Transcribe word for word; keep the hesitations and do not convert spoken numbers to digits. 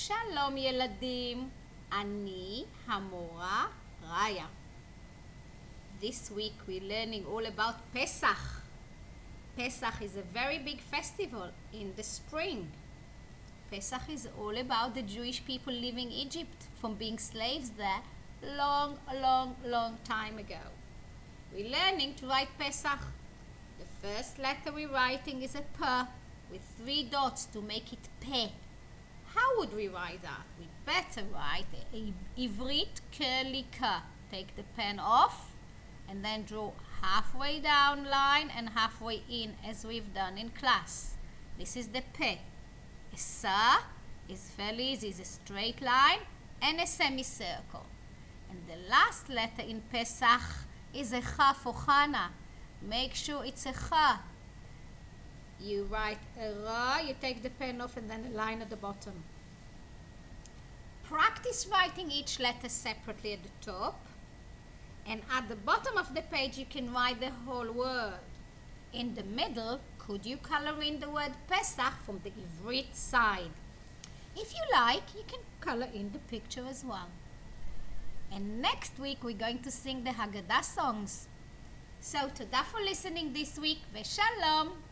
שלום ילדים, אני המורה ריה. This week we're learning all about Pesach. Pesach is a very big festival in the spring. Pesach is all about the Jewish people leaving Egypt from being slaves there long, long, long time ago. We're learning to write Pesach. The first letter we're writing is a P with three dots to make it Pe. How would we write that? We better write a Ivrit curly K. Take the pen off and then draw halfway down line and halfway in as we've done in class. This is the Pe. A Sa is fairly easy, is a straight line and a semicircle. And the last letter in Pesach is a Cha for Chana. Make sure it's a Cha. You write a Ra, you take the pen off and then a line at the bottom. Practice writing each letter separately at the top. And at the bottom of the page you can write the whole word. In the middle, could you color in the word Pesach from the Ivrit side? If you like, you can color in the picture as well. And next week we're going to sing the Haggadah songs. So, toda for listening this week, ושלום!